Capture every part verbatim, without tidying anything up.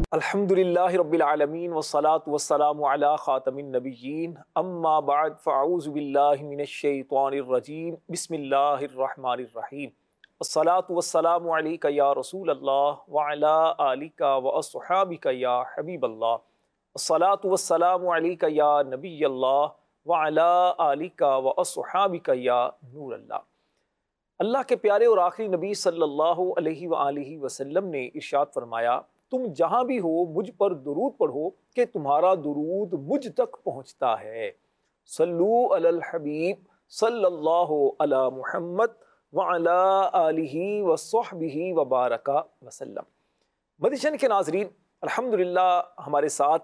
الحمدللہ رب العالمین والصلاة والسلام علی خاتم النبیین اما بعد فاعوذ باللہ من الشیطان الرجیم بسم اللہ الرحمن الرحیم الصلاة والسلام علیک یا رسول اللہ وعلی آلک واصحابک یا حبیب اللہ الصلاة والسلام علیک یا نبی اللہ وعلی آلک واصحابک یا نور اللہ۔ اللہ کے پیارے اور آخری نبی صلی اللہ علیہ وآلہ وسلم نے ارشاد فرمایا، تم جہاں بھی ہو مجھ پر درود پڑھو کہ تمہارا درود مجھ تک پہنچتا ہے۔ صلو علی الحبیب صلی اللہ علی محمد وعلی آلہ وصحبہ وبارک وسلم۔ مدیشن کے ناظرین، الحمدللہ ہمارے ساتھ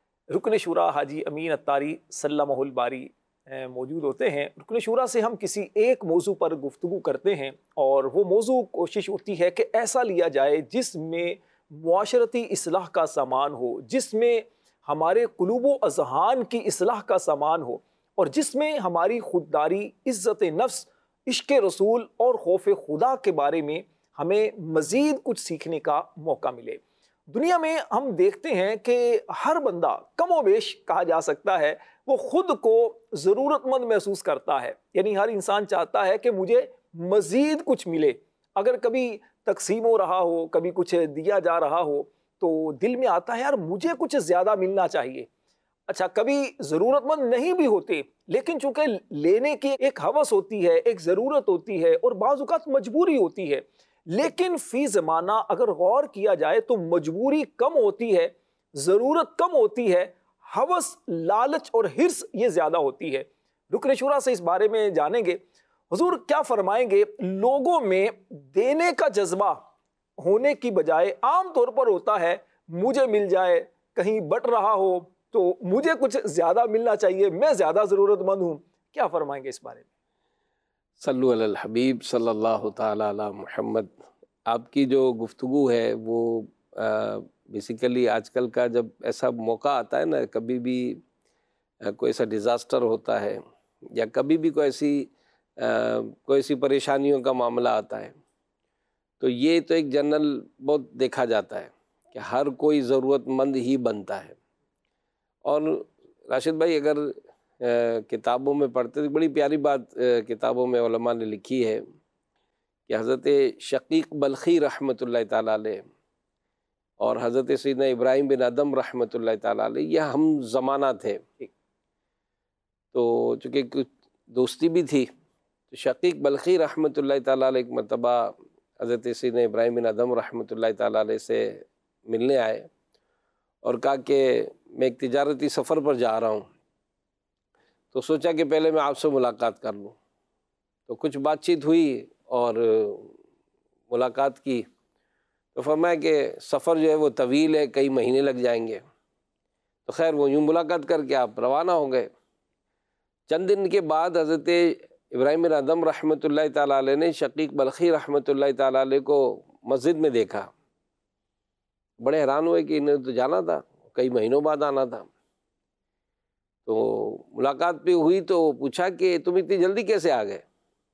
رکن شورا حاجی امین اتاری سلمہ الباری موجود ہوتے ہیں۔ رکن شورا سے ہم کسی ایک موضوع پر گفتگو کرتے ہیں اور وہ موضوع کوشش ہوتی ہے کہ ایسا لیا جائے جس میں معاشرتی اصلاح کا سامان ہو، جس میں ہمارے قلوب و اذہان کی اصلاح کا سامان ہو، اور جس میں ہماری خودداری، عزت نفس، عشق رسول اور خوف خدا کے بارے میں ہمیں مزید کچھ سیکھنے کا موقع ملے۔ دنیا میں ہم دیکھتے ہیں کہ ہر بندہ کم و بیش کہا جا سکتا ہے وہ خود کو ضرورت مند محسوس کرتا ہے، یعنی ہر انسان چاہتا ہے کہ مجھے مزید کچھ ملے۔ اگر کبھی تقسیم ہو رہا ہو، کبھی کچھ دیا جا رہا ہو تو دل میں آتا ہے یار مجھے کچھ زیادہ ملنا چاہیے۔ اچھا، کبھی ضرورت مند نہیں بھی ہوتے لیکن چونکہ لینے کی ایک ہوس ہوتی ہے، ایک ضرورت ہوتی ہے اور بعض اوقات مجبوری ہوتی ہے، لیکن فی زمانہ اگر غور کیا جائے تو مجبوری کم ہوتی ہے، ضرورت کم ہوتی ہے، ہوس، لالچ اور حرص یہ زیادہ ہوتی ہے۔ رکن شورا سے اس بارے میں جانیں گے حضور کیا فرمائیں گے۔ لوگوں میں دینے کا جذبہ ہونے کی بجائے عام طور پر ہوتا ہے مجھے مل جائے، کہیں بٹ رہا ہو تو مجھے کچھ زیادہ ملنا چاہیے، میں زیادہ ضرورت مند ہوں۔ کیا فرمائیں گے اس بارے میں؟ صلو علی الحبیب صلی اللہ تعالی علی محمد۔ آپ کی جو گفتگو ہے وہ بیسیکلی آج کل کا جب ایسا موقع آتا ہے نا، کبھی بھی کوئی ایسا ڈیزاسٹر ہوتا ہے یا کبھی بھی کوئی ایسی کوئی ایسی پریشانیوں کا معاملہ آتا ہے تو یہ تو ایک جنرل بہت دیکھا جاتا ہے کہ ہر کوئی ضرورت مند ہی بنتا ہے۔ اور راشد بھائی اگر کتابوں میں پڑھتے تو بڑی پیاری بات کتابوں میں علماء نے لکھی ہے کہ حضرت شقیق بلخی رحمۃ اللہ تعالیٰ علیہ اور حضرت سیدنا ابراہیم بن ادم رحمۃ اللہ تعالیٰ علیہ یہ ہم زمانہ تھے، تو چونکہ کچھ دوستی بھی تھی تو شقیق بلخی رحمۃ اللہ تعالیٰ علیہ ایک مرتبہ حضرت سیدنا ابراہیم بن ادم رحمۃ اللہ تعالیٰ علیہ سے ملنے آئے اور کہا کہ میں ایک تجارتی سفر پر جا رہا ہوں، تو سوچا کہ پہلے میں آپ سے ملاقات کر لوں۔ تو کچھ بات چیت ہوئی اور ملاقات کی تو فرمایا کہ سفر جو ہے وہ طویل ہے، کئی مہینے لگ جائیں گے۔ تو خیر وہ یوں ملاقات کر کے آپ روانہ ہو گئے۔ چند دن کے بعد حضرت ابراہیم بن ادم رحمۃ اللہ تعالیٰ علیہ نے شقیق بلخی رحمۃ اللہ تعالیٰ علیہ کو مسجد میں دیکھا، بڑے حیران ہوئے کہ انہیں تو جانا تھا، کئی مہینوں بعد آنا تھا۔ تو ملاقات پہ ہوئی تو پوچھا کہ تم اتنی جلدی کیسے آ گئے؟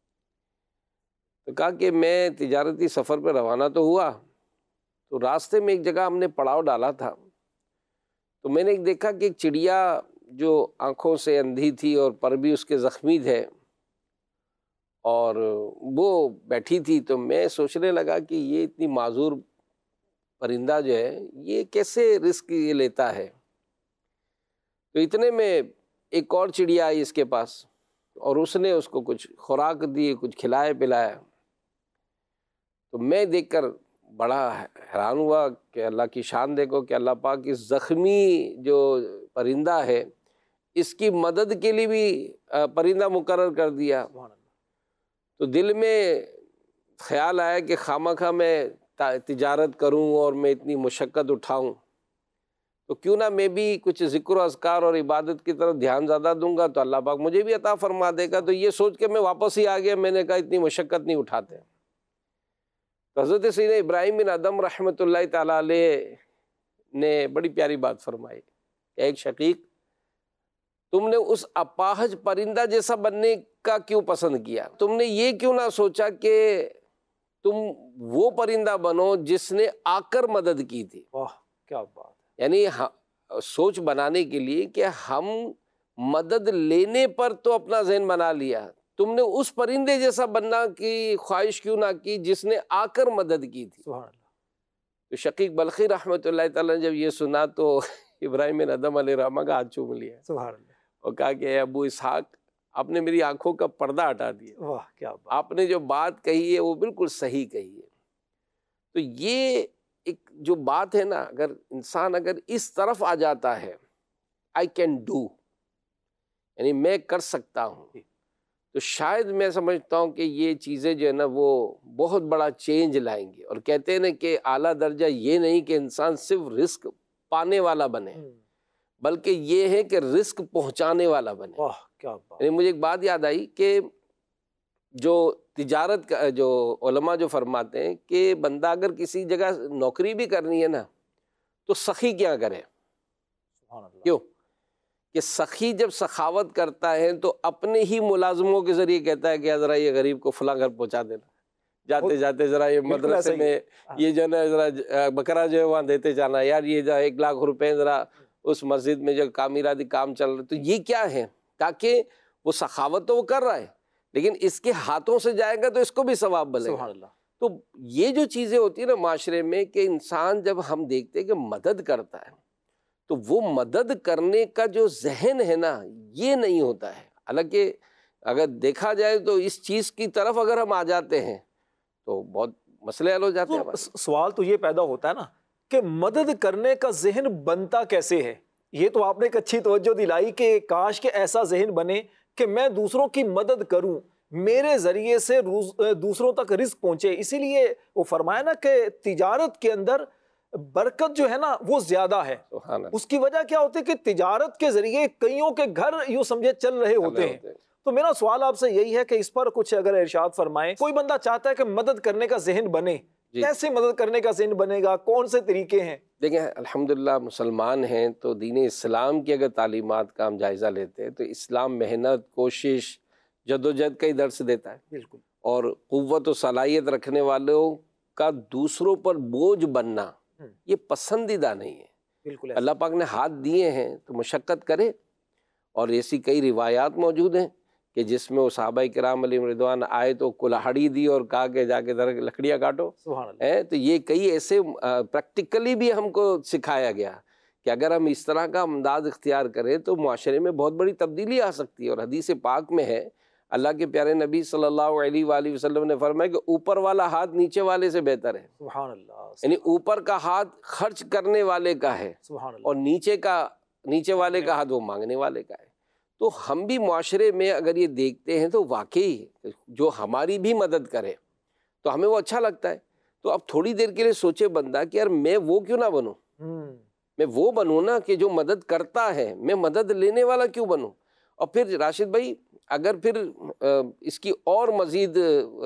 تو کہا کہ میں تجارتی سفر پہ روانہ تو ہوا، تو راستے میں ایک جگہ ہم نے پڑاؤ ڈالا تھا، تو میں نے ایک دیکھا کہ ایک چڑیا جو آنکھوں سے اندھی تھی اور پر بھی اس کے زخمی تھے اور وہ بیٹھی تھی، تو میں سوچنے لگا کہ یہ اتنی معذور پرندہ جو ہے یہ کیسے رسک یہ لیتا ہے۔ تو اتنے میں ایک اور چڑیا آئی اس کے پاس اور اس نے اس کو کچھ خوراک دی، کچھ کھلایا پلایا۔ تو میں دیکھ کر بڑا حیران ہوا کہ اللہ کی شان دیکھو کہ اللہ پاک اس زخمی جو پرندہ ہے اس کی مدد کے لیے بھی پرندہ مقرر کر دیا۔ تو دل میں خیال آیا کہ خواہ خواہ میں تجارت کروں اور میں اتنی مشقت اٹھاؤں تو کیوں نہ میں بھی کچھ ذکر و اذکار اور عبادت کی طرف دھیان زیادہ دوں گا تو اللہ پاک مجھے بھی عطا فرما دے گا۔ تو یہ سوچ کے میں واپس ہی آ گیا، میں نے کہا اتنی مشقت نہیں اٹھاتے۔ تو حضرت سیدنا ابراہیم بن ادم رحمۃ اللہ تعالیٰ علیہ نے بڑی پیاری بات فرمائی کہ ایک شقیق، تم نے اس اپاہج پرندہ جیسا بننے کا کیوں پسند کیا؟ تم نے یہ کیوں نہ سوچا کہ تم وہ پرندہ بنو جس نے آ کر مدد کی تھی؟ واہ کیا بات ہے. یعنی سوچ بنانے کے لیے کہ ہم مدد لینے پر تو اپنا ذہن بنا لیا، تم نے اس پرندے جیسا بننا کی خواہش کیوں نہ کی جس نے آ کر مدد کی تھی. سبحان اللہ. تو شقیق بلخی رحمۃ اللہ تعالیٰ نے جب یہ سنا تو ابراہیم بن ادم علیہ الرحمہ کا ہاتھ چوم لیا سبحان اللہ. اور کہا کہ اے ابو اسحاق، آپ نے میری آنکھوں کا پردہ ہٹا دیا، واہ کیا بات. آپ نے جو بات کہی ہے وہ بالکل صحیح کہی ہے. تو یہ ایک جو بات ہے نا، اگر انسان اگر اس طرف آ جاتا ہے آئی کین ڈو، یعنی میں کر سکتا ہوں، تو شاید میں سمجھتا ہوں کہ یہ چیزیں جو ہے نا وہ بہت بڑا چینج لائیں گی. اور کہتے ہیں نا کہ اعلیٰ درجہ یہ نہیں کہ انسان صرف رزق پانے والا بنے، بلکہ یہ ہے کہ رزق پہنچانے والا بنے. واہ کیا بات. یعنی مجھے ایک بات یاد آئی کہ جو تجارت کا جو علماء جو فرماتے ہیں کہ بندہ اگر کسی جگہ نوکری بھی کرنی ہے نا تو سخی کیا کرے. سبحان اللہ. کیوں کہ سخی جب سخاوت کرتا ہے تو اپنے ہی ملازموں کے ذریعے کہتا ہے کہ ذرا یہ غریب کو فلاں گھر پہنچا دینا، جاتے جاتے ذرا یہ مدرسے میں یہ جو ہے نا ذرا بکرا جو ہے وہاں دیتے جانا، یار یہ جو ایک لاکھ روپے ذرا اس مسجد میں جو تعمیراتی کام چل رہا. تو یہ کیا ہے، تاکہ وہ سخاوت تو وہ کر رہا ہے لیکن اس کے ہاتھوں سے جائے گا تو اس کو بھی ثواب ملے گا. سبحان اللہ. تو یہ جو چیزیں ہوتی ہیں نا معاشرے میں کہ انسان جب ہم دیکھتے ہیں کہ مدد کرتا ہے تو وہ مدد کرنے کا جو ذہن ہے نا یہ نہیں ہوتا ہے. حالانکہ اگر دیکھا جائے تو اس چیز کی طرف اگر ہم آ جاتے ہیں تو بہت مسئلے حل ہو جاتے ہیں. سوال تو یہ پیدا ہوتا ہے نا کہ مدد کرنے کا ذہن بنتا کیسے ہے. یہ تو آپ نے ایک اچھی توجہ دلائی کہ کاش کہ ایسا ذہن بنے کہ میں دوسروں کی مدد کروں، میرے ذریعے سے دوسروں تک رزق پہنچے. اسی لیے وہ فرمایا نا کہ تجارت کے اندر برکت جو ہے نا وہ زیادہ ہے. اس کی وجہ کیا ہوتی ہے کہ تجارت کے ذریعے کئیوں کے گھر یوں سمجھے چل رہے ہوتے ہیں. تو میرا سوال آپ سے یہی ہے کہ اس پر کچھ اگر ارشاد فرمائیں. کوئی بندہ چاہتا ہے کہ مدد کرنے کا ذہن بنے، کیسے مدد کرنے کا ذہن بنے گا، کون سے طریقے ہیں؟ دیکھیں الحمدللہ مسلمان ہیں تو دین اسلام کی اگر تعلیمات کا ہم جائزہ لیتے ہیں تو اسلام محنت، کوشش، جدوجہد کا ہی درس دیتا ہے. بالکل. اور قوت و صلاحیت رکھنے والوں کا دوسروں پر بوجھ بننا یہ پسندیدہ نہیں ہے. بالکل. اللہ پاک نے ہاتھ دیے ہیں تو مشقت کرے. اور ایسی کئی روایات موجود ہیں کہ جس میں وہ صحابہ کرام علیہم رضوان آئے تو کلاہڑی دی اور کہا کہ جا کے ذرا لکڑیاں کاٹو. سبحان اللہ. تو یہ کئی ایسے پریکٹیکلی بھی ہم کو سکھایا گیا کہ اگر ہم اس طرح کا انداز اختیار کریں تو معاشرے میں بہت بڑی تبدیلی آ سکتی ہے. اور حدیث پاک میں ہے اللہ کے پیارے نبی صلی اللہ علیہ وآلہ وسلم نے فرمایا کہ اوپر والا ہاتھ نیچے والے سے بہتر ہے. سبحان اللہ. یعنی اوپر کا ہاتھ خرچ کرنے والے کا ہے سبحان اللہ. اور نیچے کا نیچے والے کا ہاتھ وہ مانگنے والے کا ہے. تو ہم بھی معاشرے میں اگر یہ دیکھتے ہیں تو واقعی جو ہماری بھی مدد کرے تو ہمیں وہ اچھا لگتا ہے. تو اب تھوڑی دیر کے لیے سوچے بندہ کہ یار میں وہ کیوں نہ بنوں، میں وہ بنوں نا کہ جو مدد کرتا ہے، میں مدد لینے والا کیوں بنوں. اور پھر راشد بھائی اگر پھر اس کی اور مزید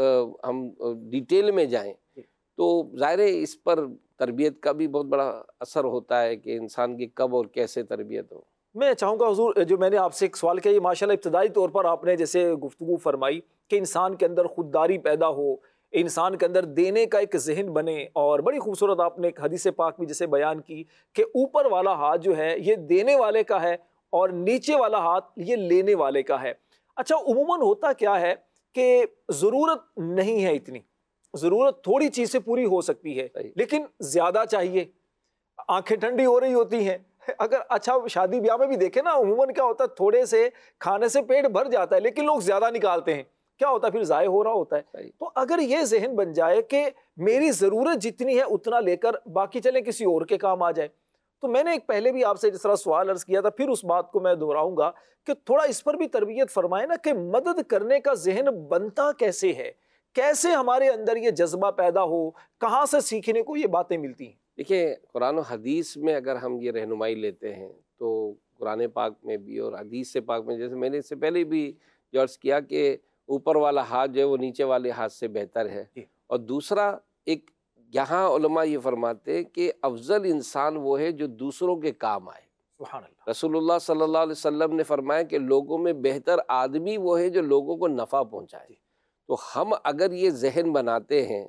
ہم ڈیٹیل میں جائیں تو ظاہر ہے اس پر تربیت کا بھی بہت بڑا اثر ہوتا ہے کہ انسان کی کب اور کیسے تربیت ہو. میں چاہوں گا حضور جو میں نے آپ سے ایک سوال کیا، یہ ماشاءاللہ ابتدائی طور پر آپ نے جیسے گفتگو فرمائی کہ انسان کے اندر خودداری پیدا ہو، انسان کے اندر دینے کا ایک ذہن بنے. اور بڑی خوبصورت آپ نے ایک حدیث پاک بھی جیسے بیان کی کہ اوپر والا ہاتھ جو ہے یہ دینے والے کا ہے اور نیچے والا ہاتھ یہ لینے والے کا ہے. اچھا عموماً ہوتا کیا ہے کہ ضرورت نہیں ہے اتنی، ضرورت تھوڑی چیز سے پوری ہو سکتی ہے لیکن زیادہ چاہیے، آنکھیں ٹھنڈی ہو رہی ہوتی ہیں. اگر اچھا شادی بیاہ میں بھی دیکھیں نا عموماً کیا ہوتا ہے تھوڑے سے کھانے سے پیٹ بھر جاتا ہے لیکن لوگ زیادہ نکالتے ہیں، کیا ہوتا ہے پھر ضائع ہو رہا ہوتا ہے. تو اگر یہ ذہن بن جائے کہ میری ضرورت جتنی ہے اتنا لے کر باقی چلیں کسی اور کے کام آ جائے. تو میں نے ایک پہلے بھی آپ سے جس طرح سوال عرض کیا تھا پھر اس بات کو میں دہراؤں گا کہ تھوڑا اس پر بھی تربیت فرمائے نا کہ مدد کرنے کا ذہن بنتا کیسے ہے، کیسے ہمارے اندر یہ جذبہ پیدا ہو، کہاں سے سیکھنے کو یہ باتیں ملتی ہیں. دیکھیں قرآن و حدیث میں اگر ہم یہ رہنمائی لیتے ہیں تو قرآن پاک میں بھی اور حدیث سے پاک میں، جیسے میں نے اس سے پہلے بھی جو عرض کیا کہ اوپر والا ہاتھ جو ہے وہ نیچے والے ہاتھ سے بہتر ہے. اور دوسرا ایک یہاں علماء یہ فرماتے کہ افضل انسان وہ ہے جو دوسروں کے کام آئے. سبحان اللہ. رسول اللہ صلی اللہ علیہ وسلم نے فرمایا کہ لوگوں میں بہتر آدمی وہ ہے جو لوگوں کو نفع پہنچائے. تو ہم اگر یہ ذہن بناتے ہیں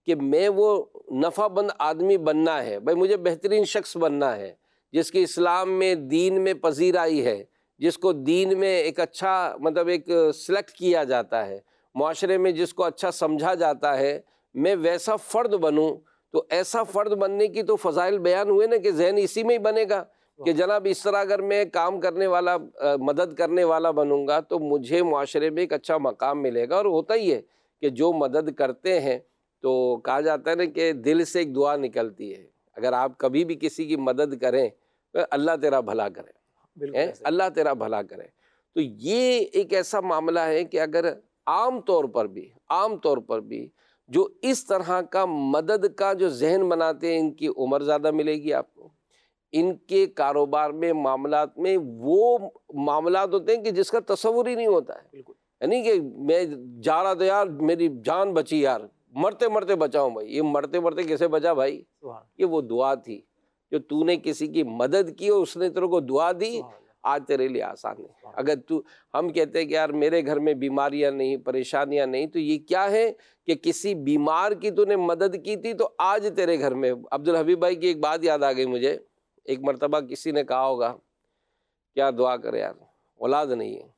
کہ میں وہ نفع بند آدمی بننا ہے، بھائی مجھے بہترین شخص بننا ہے جس کی اسلام میں دین میں پذیرائی ہے، جس کو دین میں ایک اچھا مطلب ایک سلیکٹ کیا جاتا ہے، معاشرے میں جس کو اچھا سمجھا جاتا ہے، میں ویسا فرد بنوں۔ تو ایسا فرد بننے کی تو فضائل بیان ہوئے نا کہ ذہن اسی میں ہی بنے گا کہ جناب اس طرح اگر میں کام کرنے والا، مدد کرنے والا بنوں گا تو مجھے معاشرے میں ایک اچھا مقام ملے گا۔ اور ہوتا ہی ہے کہ جو مدد کرتے ہیں تو کہا جاتا ہے نا کہ دل سے ایک دعا نکلتی ہے، اگر آپ کبھی بھی کسی کی مدد کریں تو اللہ تیرا بھلا کرے، اللہ تیرا بھلا کرے۔ تو یہ ایک ایسا معاملہ ہے کہ اگر عام طور پر بھی عام طور پر بھی جو اس طرح کا مدد کا جو ذہن بناتے ہیں، ان کی عمر زیادہ ملے گی آپ کو، ان کے کاروبار میں، معاملات میں وہ معاملات ہوتے ہیں کہ جس کا تصور ہی نہیں ہوتا ہے، یعنی کہ میں جا رہا تھا یار میری جان بچی یار، مرتے مرتے بچاؤں بھائی، یہ مرتے مرتے کیسے بچا بھائی؟ یہ وہ دعا تھی جو تو نے کسی کی مدد کی اور اس نے تیرے کو دعا دی، آج تیرے لیے آسان ہے۔ اگر تو ہم کہتے ہیں کہ یار میرے گھر میں بیماریاں نہیں، پریشانیاں نہیں، تو یہ کیا ہے کہ کسی بیمار کی تو نے مدد کی تھی تو آج تیرے گھر میں۔ عبدالحبیب بھائی کی ایک بات یاد آ گئی مجھے، ایک مرتبہ کسی نے کہا ہوگا کیا دعا کرے یار اولاد نہیں ہے،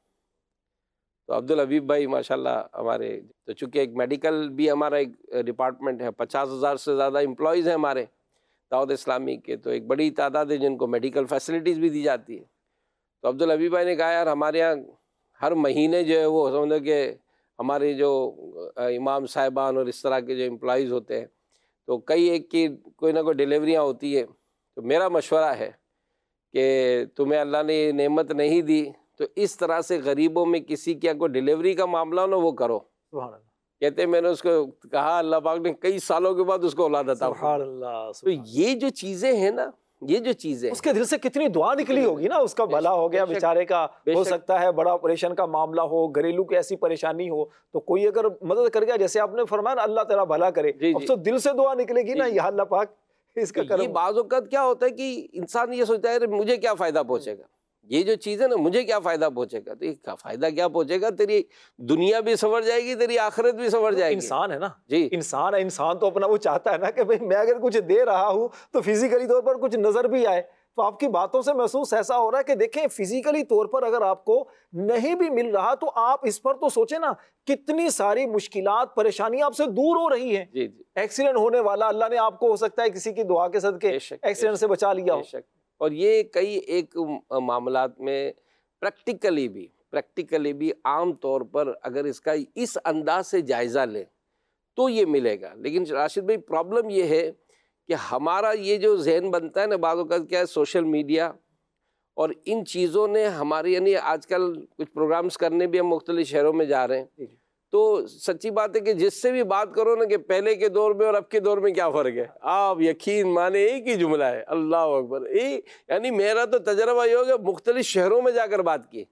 تو عبدالحبیب بھائی ماشاءاللہ ہمارے، تو چونکہ ایک میڈیکل بھی ہمارا ایک ڈپارٹمنٹ ہے، پچاس ہزار سے زیادہ امپلائیز ہیں ہمارے دعوت اسلامی کے، تو ایک بڑی تعداد ہے جن کو میڈیکل فیسلٹیز بھی دی جاتی ہے۔ تو عبدالحبیب بھائی نے کہا یار ہمارے یہاں ہر مہینے جو ہے وہ سمجھو کہ ہمارے جو امام صاحبان اور اس طرح کے جو امپلائیز ہوتے ہیں تو کئی ایک کی کوئی نہ کوئی ڈیلیوریاں ہوتی ہے، تو میرا مشورہ ہے کہ تمہیں اللہ نے یہ نعمت نہیں دی تو اس طرح سے غریبوں میں کسی کیا کوئی ڈیلیوری کا معاملہ ہو نا وہ کرو۔ سبحان اللہ۔ کہتے ہیں میں نے اس کو کہا، اللہ پاک نے کئی سالوں کے بعد اس کو اولاد عطا فرمائی۔ سبحان اللہ۔ تو یہ جو چیزیں ہیں نا، یہ جو چیزیں اس کے دل سے کتنی دعا نکلی ہوگی نا، اس کا بھلا ہو گیا بیچارے کا، ہو سکتا ہے بڑا آپریشن کا معاملہ ہو، گھریلو کی ایسی پریشانی ہو، تو کوئی اگر مدد کر گیا جیسے آپ نے فرمایا اللہ تیرا بھلا کرے، اب تو دل سے دعا نکلے گی نا، یا اللہ پاک اس کا کرم۔ یہ بعض اوقات کیا ہوتا ہے کہ انسان یہ سوچتا ہے مجھے کیا فائدہ پہنچے گا، یہ جو چیز ہے نا مجھے کیا فائدہ پہنچے گا، تو یہ فائدہ کیا پہنچے گا، تیری دنیا بھی سنور جائے گی، تیری آخرت بھی سنور جائے گی۔ انسان ہے نا جی، انسان ہے، انسان تو اپنا وہ چاہتا ہے نا کہ بھئی میں اگر کچھ دے رہا ہوں تو فزیکلی طور پر کچھ نظر بھی آئے۔ تو آپ کی باتوں سے محسوس ایسا ہو رہا ہے کہ دیکھیں فزیکلی طور پر اگر آپ کو نہیں بھی مل رہا تو آپ اس پر تو سوچیں نا، کتنی ساری مشکلات پریشانیاں آپ سے دور ہو رہی ہیں۔ جی جی، ایکسیڈنٹ ہونے والا اللہ نے آپ کو ہو سکتا ہے کسی کی دعا کے صدقے ایکسیڈنٹ سے بچا لیا ہو۔ اور یہ کئی ایک معاملات میں پریکٹیکلی بھی پریکٹیکلی بھی عام طور پر اگر اس کا اس انداز سے جائزہ لیں تو یہ ملے گا۔ لیکن راشد بھائی پرابلم یہ ہے کہ ہمارا یہ جو ذہن بنتا ہے نا بعض اوقات کیا ہے، سوشل میڈیا اور ان چیزوں نے ہمارے، یعنی آج کل کچھ پروگرامز کرنے بھی ہم مختلف شہروں میں جا رہے ہیں، تو سچی بات ہے کہ جس سے بھی بات کرو نا کہ پہلے کے دور میں اور اب کے دور میں کیا فرق ہے، آپ یقین مانے ایک ہی جملہ ہے، اللہ اکبر۔ اے یعنی میرا تو تجربہ یہ ہوگا مختلف شہروں میں جا کر بات کی،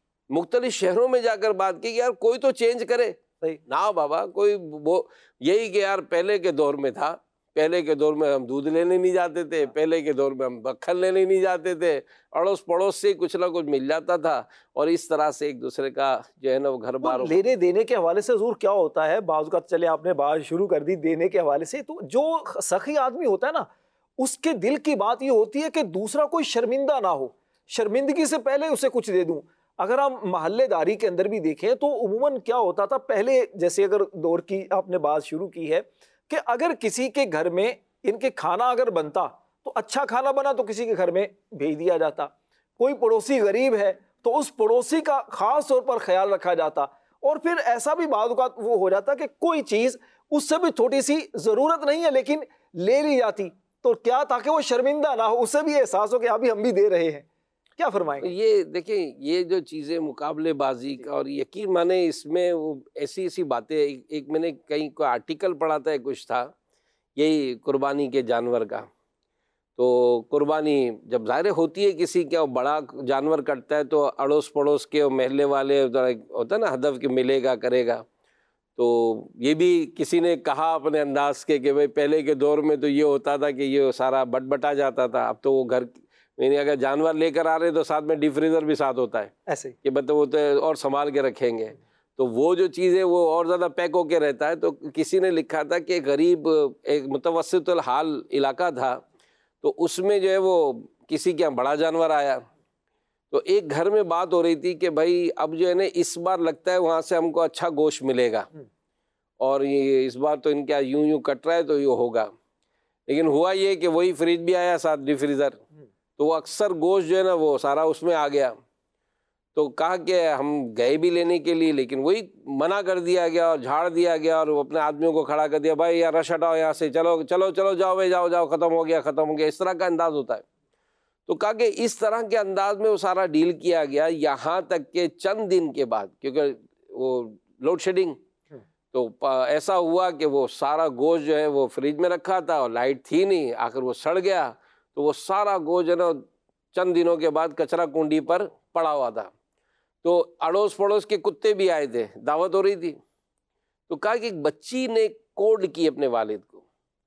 مختلف شہروں میں جا کر بات کی کہ یار کوئی تو چینج کرے نا بابا، کوئی وہ یہی کہ یار پہلے کے دور میں تھا، پہلے کے دور میں ہم دودھ لینے نہیں جاتے تھے، پہلے کے دور میں ہم مکھن لینے نہیں جاتے تھے، اڑوس پڑوس سے کچھ نہ کچھ مل جاتا تھا، اور اس طرح سے ایک دوسرے کا جو ہے نا وہ گھر بار لینے دینے کے حوالے سے حضور کیا ہوتا ہے، بعض اوقات چلے آپ نے بات شروع کر دی دینے کے حوالے سے، تو جو سخی آدمی ہوتا ہے نا اس کے دل کی بات یہ ہوتی ہے کہ دوسرا کوئی شرمندہ نہ ہو، شرمندگی سے پہلے اسے کچھ دے دوں۔ اگر ہم محلے داری کے اندر بھی دیکھیں تو عموماً کیا ہوتا تھا پہلے، جیسے اگر دور کی آپ نے بات شروع کی ہے کہ اگر کسی کے گھر میں ان کے کھانا اگر بنتا تو اچھا کھانا بنا تو کسی کے گھر میں بھیج دیا جاتا، کوئی پڑوسی غریب ہے تو اس پڑوسی کا خاص طور پر خیال رکھا جاتا، اور پھر ایسا بھی بعض اوقات وہ ہو جاتا کہ کوئی چیز اس سے بھی تھوڑی سی ضرورت نہیں ہے لیکن لے لی جاتی، تو کیا تاکہ وہ شرمندہ نہ ہو، اسے بھی احساس ہو کہ ابھی ہم بھی دے رہے ہیں۔ کیا فرمائیں گے؟ یہ دیکھیں یہ جو چیزیں مقابلے بازی کا، اور یقین مانے اس میں وہ ایسی ایسی باتیں، ایک میں نے کہیں کوئی آرٹیکل پڑھا تھا، کچھ تھا یہی قربانی کے جانور کا، تو قربانی جب ظاہر ہوتی ہے کسی کا بڑا جانور کٹتا ہے تو اڑوس پڑوس کے اور محلے والے ہوتا ہے نا ہدف کہ ملے گا کرے گا، تو یہ بھی کسی نے کہا اپنے انداز کے کہ بھئی پہلے کے دور میں تو یہ ہوتا تھا کہ یہ سارا بٹ بٹا جاتا تھا، اب تو وہ گھر یعنی اگر جانور لے کر آ رہے تو ساتھ میں ڈی فریزر بھی ساتھ ہوتا ہے ایسے کہ مطلب وہ تو اور سنبھال کے رکھیں گے۔ تو وہ جو چیز ہے وہ اور زیادہ پیک ہو کے رہتا ہے. تو کسی نے لکھا تھا کہ غریب ایک متوسط الحال علاقہ تھا, تو اس میں جو ہے وہ کسی کے یہاں بڑا جانور آیا, تو ایک گھر میں بات ہو رہی تھی کہ بھائی اب جو ہے نا اس بار لگتا ہے وہاں سے ہم کو اچھا گوشت ملے گا, اور یہ اس بار تو ان کا یوں یوں کٹ رہا ہے تو یہ ہوگا. لیکن ہوا یہ کہ وہی فریج بھی آیا ساتھ ڈی فریزر, تو وہ اکثر گوشت جو ہے نا وہ سارا اس میں آ گیا. تو کہا کہ ہم گئے بھی لینے کے لیے, لیکن وہی منع کر دیا گیا اور جھاڑ دیا گیا, اور وہ اپنے آدمیوں کو کھڑا کر دیا, بھائی یار رش ہٹاؤ یہاں سے, چلو چلو چلو جاؤ بھائی جاؤ جاؤ, ختم ہو گیا ختم ہو گیا, اس طرح کا انداز ہوتا ہے. تو کہا کہ اس طرح کے انداز میں وہ سارا ڈیل کیا گیا, یہاں تک کہ چند دن کے بعد, کیونکہ وہ لوڈ شیڈنگ, تو ایسا ہوا کہ وہ سارا گوشت جو ہے وہ فریج میں رکھا تھا اور لائٹ تھی نہیں, آخر وہ سڑ گیا. تو وہ سارا گوشت جو ہے نا چند دنوں کے بعد کچرا کنڈی پر پڑا ہوا تھا. تو اڑوس پڑوس کے کتے بھی آئے تھے, دعوت ہو رہی تھی. تو کہا کہ ایک بچی نے کوڈ کی اپنے والد کو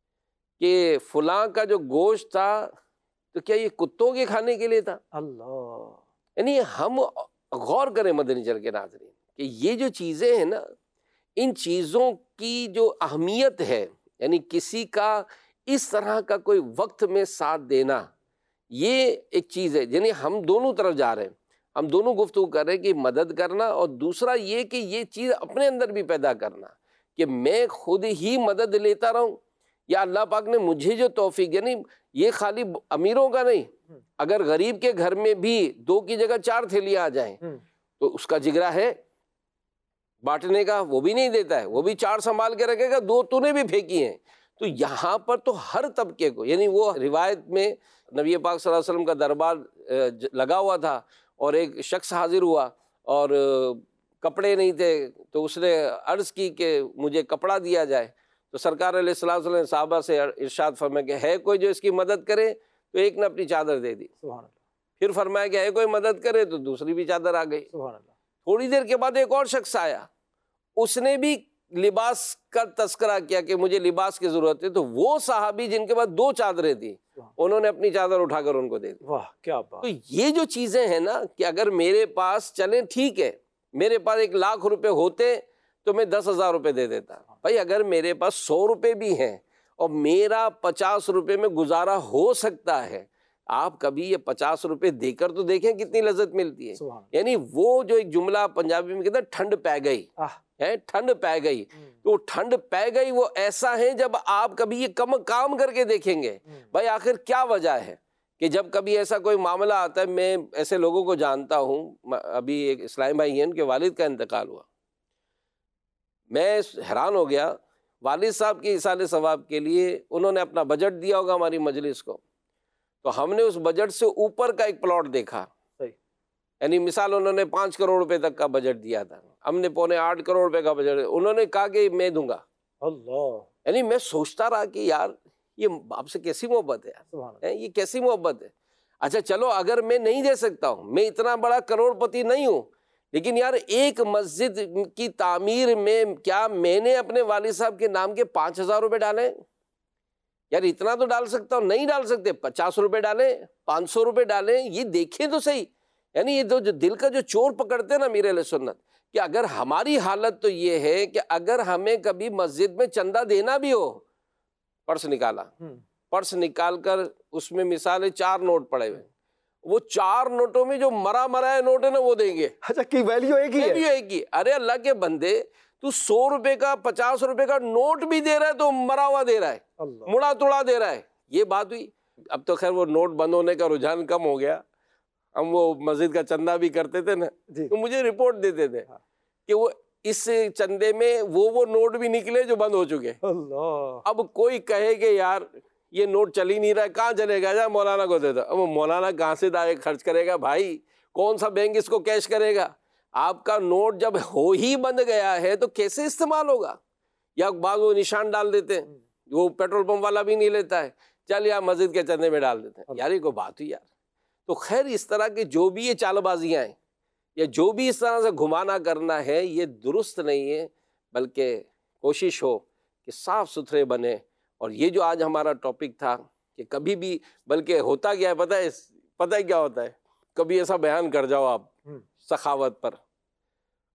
کہ فلاں کا جو گوشت تھا تو کیا یہ کتوں کے کھانے کے لیے تھا؟ اللہ. یعنی ہم غور کریں مدنی چل کے ناظرین کہ یہ جو چیزیں ہیں نا, ان چیزوں کی جو اہمیت ہے, یعنی کسی کا اس طرح کا کوئی وقت میں ساتھ دینا, یہ ایک چیز ہے. یعنی ہم دونوں طرف جا رہے ہیں, ہم دونوں گفتگو کر رہے ہیں کہ مدد کرنا, اور دوسرا یہ کہ یہ چیز اپنے اندر بھی پیدا کرنا کہ میں خود ہی مدد لیتا رہوں, یا اللہ پاک نے مجھے جو توفیق, یعنی یہ خالی امیروں کا نہیں, اگر غریب کے گھر میں بھی دو کی جگہ چار تھیلیاں آ جائیں تو اس کا جگرا ہے بانٹنے کا, وہ بھی نہیں دیتا ہے, وہ بھی چار سنبھال کے رکھے گا, دو تو نے بھی پھینکی ہیں. تو یہاں پر تو ہر طبقے کو, یعنی وہ روایت میں نبی پاک صلی اللہ علیہ وسلم کا دربار لگا ہوا تھا, اور ایک شخص حاضر ہوا اور کپڑے نہیں تھے, تو اس نے عرض کی کہ مجھے کپڑا دیا جائے. تو سرکار علیہ الصلوۃ والسلام نے صحابہ سے ارشاد فرمایا کہ ہے کوئی جو اس کی مدد کرے, تو ایک نے اپنی چادر دے دی. سبحان اللہ. پھر فرمایا کہ ہے کوئی مدد کرے, تو دوسری بھی چادر آ گئی. سبحان اللہ. تھوڑی دیر کے بعد ایک اور شخص آیا, اس نے بھی لباس کا تذکرہ کیا کہ مجھے لباس کی ضرورت ہے. تو وہ صحابی جن کے پاس دو چادریں تھیں, انہوں نے اپنی چادر اٹھا کر ان کو دے دی. واہ کیا بات. تو یہ جو چیزیں ہیں نا کہ اگر میرے پاس چلیں ٹھیک ہے, میرے پاس ایک لاکھ روپے ہوتے تو میں دس ہزار روپے دے دیتا. بھائی اگر میرے پاس سو روپے بھی ہیں اور میرا پچاس روپے میں گزارا ہو سکتا ہے, آپ کبھی یہ پچاس روپے دے کر تو دیکھیں کتنی لذت ملتی ہے. یعنی وہ جو ایک جملہ پنجابی میں کہتے ہیں ٹھنڈ پہ گئی ہے, ٹھنڈ پہ گئی, تو ٹھنڈ پہ گئی وہ ایسا ہے جب آپ کبھی یہ کم کام کر کے دیکھیں گے. بھائی آخر کیا وجہ ہے کہ جب کبھی ایسا کوئی معاملہ آتا ہے, میں ایسے لوگوں کو جانتا ہوں, ابھی ایک اسلامی بھائی ہیں, ان کے والد کا انتقال ہوا, میں حیران ہو گیا. والد صاحب کی ایصال ثواب کے لیے انہوں نے اپنا بجٹ دیا ہوگا ہماری مجلس کو, تو ہم نے اس بجٹ سے اوپر کا ایک پلاٹ دیکھا. یعنی مثال انہوں نے پانچ کروڑ روپے تک کا بجٹ دیا تھا, ہم نے پونے آٹھ کروڑ روپے کا بجٹ, انہوں نے کہا کہ میں دوں گا. اللہ. یعنی میں سوچتا رہا کہ یار یہ آپ سے کیسی محبت ہے, یہ کیسی محبت ہے. اچھا چلو اگر میں نہیں دے سکتا ہوں, میں اتنا بڑا کروڑ پتی نہیں ہوں, لیکن یار ایک مسجد کی تعمیر میں کیا میں نے اپنے والد صاحب کے نام کے پانچ ہزار روپے ڈالے؟ یار اتنا تو ڈال سکتا ہوں, نہیں ڈال سکتے, پچاس روپے ڈالیں, پانچ سو روپے ڈالیں, یہ دیکھیں تو صحیح. یعنی یہ تو جو دل کا جو چور پکڑتے ہیں نا میرے علیہ سنت, کہ اگر ہماری حالت تو یہ ہے کہ اگر ہمیں کبھی مسجد میں چندہ دینا بھی ہو, پرس نکالا, پرس نکال کر اس میں مثال چار نوٹ پڑے ہوئے, وہ چار نوٹوں میں جو مرا مرا ہے نوٹ ہے نا وہ دیں گے. اچھا کی ویلیو ایک ہی ہے, ویلیو ایک ہی. ارے اللہ کے بندے, تو سو روپے کا پچاس روپے کا نوٹ بھی دے رہا ہے تو مرا ہوا دے رہا ہے, مڑا توڑا دے رہا ہے. یہ بات ہوئی. اب تو خیر وہ نوٹ بند ہونے کا رجحان کم ہو گیا, ہم وہ مسجد کا چندہ بھی کرتے تھے نا, تو مجھے رپورٹ دیتے تھے کہ وہ اس چندے میں وہ وہ نوٹ بھی نکلے جو بند ہو چکے. اللہ. اب کوئی کہے کہ یار یہ نوٹ چل ہی نہیں رہا ہے, کہاں چلے گا, جا مولانا کو دے دو. اب مولانا کہاں سے دائیں خرچ کرے گا بھائی, کون سا بینک اس کو کیش کرے گا؟ آپ کا نوٹ جب ہو ہی بند گیا ہے تو کیسے استعمال ہوگا؟ یا بعض وہ نشان ڈال دیتے ہیں, وہ پیٹرول پمپ والا بھی نہیں لیتا ہے, چل یار مسجد کے چندے میں ڈال دیتے ہیں. یار یہ کوئی بات ہوئی یار. تو خیر اس طرح کے جو بھی یہ چال بازیاں ہیں یا جو بھی اس طرح سے گھمانا کرنا ہے, یہ درست نہیں ہے, بلکہ کوشش ہو کہ صاف ستھرے بنے. اور یہ جو آج ہمارا ٹاپک تھا کہ کبھی بھی, بلکہ ہوتا کیا ہے پتہ ہے, پتہ ہے کیا ہوتا ہے, کبھی ایسا بیان کر جاؤ آپ سخاوت پر,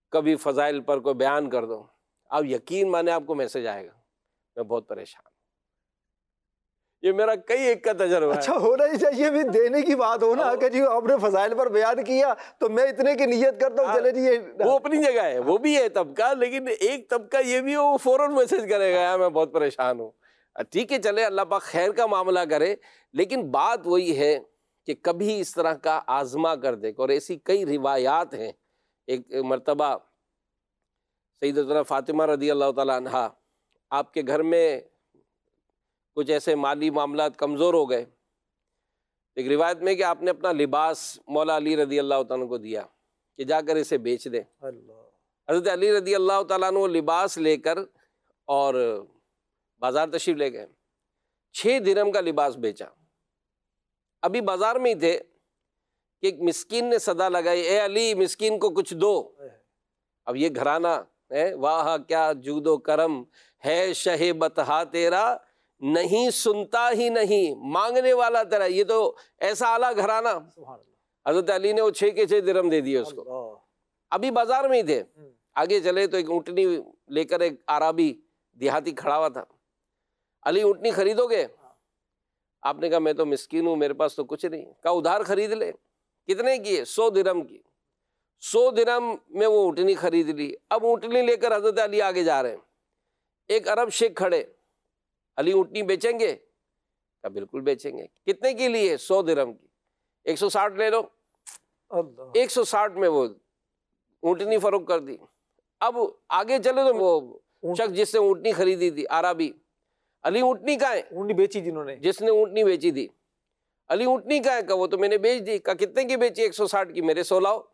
کبھی فضائل پر کوئی بیان کر دو، اب یقین مانے آپ کو میسج آئے گا میں بہت پریشان ہوں۔ یہ میرا کئی ایک کا تجربہ ہے۔ اچھا ہونا ہی چاہیے بھی، دینے کی بات ہو نا کہ جی آپ نے فضائل پر بیان کیا تو میں اتنے کی نیت کرتا ہوں، چلے جی یہ وہ اپنی جگہ ہے، وہ بھی ہے طبقہ، لیکن ایک طبقہ یہ بھی وہ فوراً میسج کرے گا میں بہت پریشان ہوں۔ ٹھیک ہے چلے اللہ پاک خیر کا معاملہ کرے، لیکن بات وہی ہے کہ کبھی اس طرح کا آزما کر دے۔ اور ایسی کئی روایات ہیں۔ ایک مرتبہ سیدتنا فاطمہ رضی اللہ تعالیٰ عنہا، آپ کے گھر میں کچھ ایسے مالی معاملات کمزور ہو گئے، ایک روایت میں کہ آپ نے اپنا لباس مولا علی رضی اللہ تعالیٰ عنہ کو دیا کہ جا کر اسے بیچ دیں۔ حضرت علی رضی اللہ تعالیٰ عنہ وہ لباس لے کر اور بازار تشریف لے گئے، چھ درہم کا لباس بیچا۔ ابھی بازار میں ہی تھے کہ ایک مسکین نے صدا لگائی، اے علی مسکین کو کچھ دو۔ اب یہ گھرانہ ہے، واہ کیا جود و کرم ہے شہ بطحا تیرا، نہیں سنتا ہی نہیں مانگنے والا تیرا، یہ تو ایسا اعلیٰ گھرانہ۔ حضرت علی نے وہ چھ کے چھ درہم دے دیے اس کو۔ ابھی بازار میں ہی تھے، آگے چلے تو ایک اونٹنی لے کر ایک عربی دیہاتی کھڑا ہوا تھا۔ علی اونٹنی خریدو گے؟ آپ نے کہا میں تو مسکین ہوں، میرے پاس تو کچھ نہیں۔ کہا ادھار خرید لے۔ کتنے کی ہے؟ سو درہم کی۔ سو درہم میں وہ اونٹنی خرید لی۔ اب اونٹنی لے کر حضرت علی آگے جا رہے ہیں، ایک عرب شیخ کھڑے، علی اونٹنی بیچیں گے؟ کہا بالکل بیچیں گے۔ کتنے کی لیے؟ سو درہم کی۔ ایک سو ساٹھ لے لو۔ ایک سو ساٹھ میں وہ اونٹنی فروخت کر دی۔ اب آگے چلے تو وہ شخص جس نے اونٹنی خریدی تھی عربی، علی اونٹنی کہاں ہے؟ اونٹنی بیچی جنہوں نے، جس نے اونٹنی بیچی تھی، علی اونٹنی کہاں ہے؟ کہ وہ تو میں نے بیچ دی۔ کہا کتنے کی بیچی؟ ایک سو ساٹھ کی، میرے سو لاؤ۔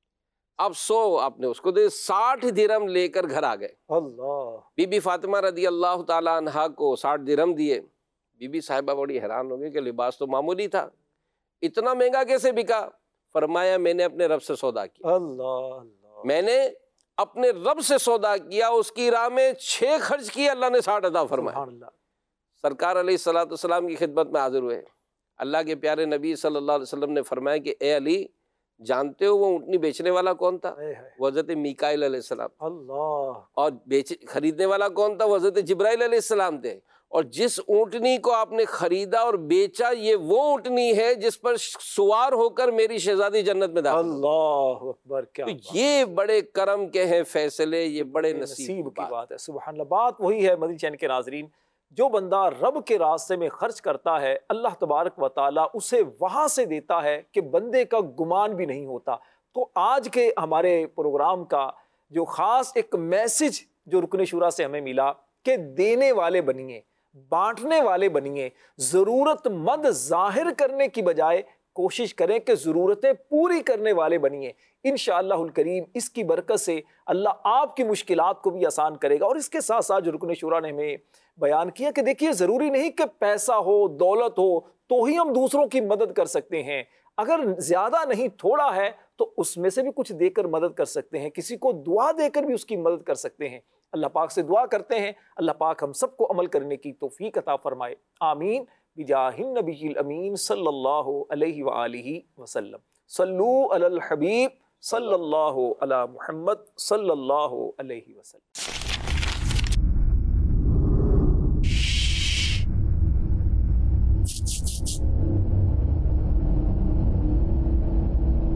اب سو آپ نے اس کو دے، ساٹھ درہم لے کر گھر آ گئے۔ اللہ، بی بی فاطمہ رضی اللہ تعالیٰ عنہا کو ساٹھ درہم دیے۔ بی بی صاحبہ بڑی حیران ہو گئی کہ لباس تو معمولی تھا، اتنا مہنگا کیسے بکا؟ فرمایا میں نے اپنے رب سے سودا کیا۔ اللہ اللہ، میں نے اپنے رب سے سودا کیا، اس کی راہ میں چھ خرچ کیے، اللہ نے ساٹھ عطا فرمایا۔ سبحان اللہ۔ سرکار علیہ الصلوۃ والسلام کی خدمت میں حاضر ہوئے، اللہ کے پیارے نبی صلی اللہ علیہ وسلم نے فرمایا کہ اے علی جانتے ہو وہ اونٹنی بیچنے والا کون تھا؟ وہ حضرت میکائیل علیہ السلام۔ اللہ، اور بیچ خریدنے والا کون تھا؟ وہ حضرت جبرائیل علیہ السلام تھے۔ اور جس اونٹنی کو آپ نے خریدا اور بیچا، یہ وہ اونٹنی ہے جس پر سوار ہو کر میری شہزادی جنت میں داخل۔ اللہ اکبر، کیا تو یہ بڑے کرم کے ہیں فیصلے، یہ بڑے نصیب کی بات ہے۔ سبحان اللہ، بات وہی ہے مدنی چینل کے ناظرین، جو بندہ رب کے راستے میں خرچ کرتا ہے اللہ تبارک و تعالیٰ اسے وہاں سے دیتا ہے کہ بندے کا گمان بھی نہیں ہوتا۔ تو آج کے ہمارے پروگرام کا جو خاص ایک میسج جو رکن شورا سے ہمیں ملا کہ دینے والے بنیے، بانٹنے والے بنیے، ضرورت مند ظاہر کرنے کی بجائے کوشش کریں کہ ضرورتیں پوری کرنے والے بنیے۔ انشاءاللہ الکریم اس کی برکت سے اللہ آپ کی مشکلات کو بھی آسان کرے گا۔ اور اس کے ساتھ ساتھ جو رکن شورا نے ہمیں بیان کیا کہ دیکھیے ضروری نہیں کہ پیسہ ہو، دولت ہو تو ہی ہم دوسروں کی مدد کر سکتے ہیں۔ اگر زیادہ نہیں تھوڑا ہے تو اس میں سے بھی کچھ دے کر مدد کر سکتے ہیں، کسی کو دعا دے کر بھی اس کی مدد کر سکتے ہیں۔ اللہ پاک سے دعا کرتے ہیں اللہ پاک ہم سب کو عمل کرنے کی توفیق عطا فرمائے، آمین بجاہ النبی الامین صلی اللہ علیہ وآلہ وسلم۔ صلو علی الحبیب صلی اللہ علی محمد صلی اللہ علیہ وسلم۔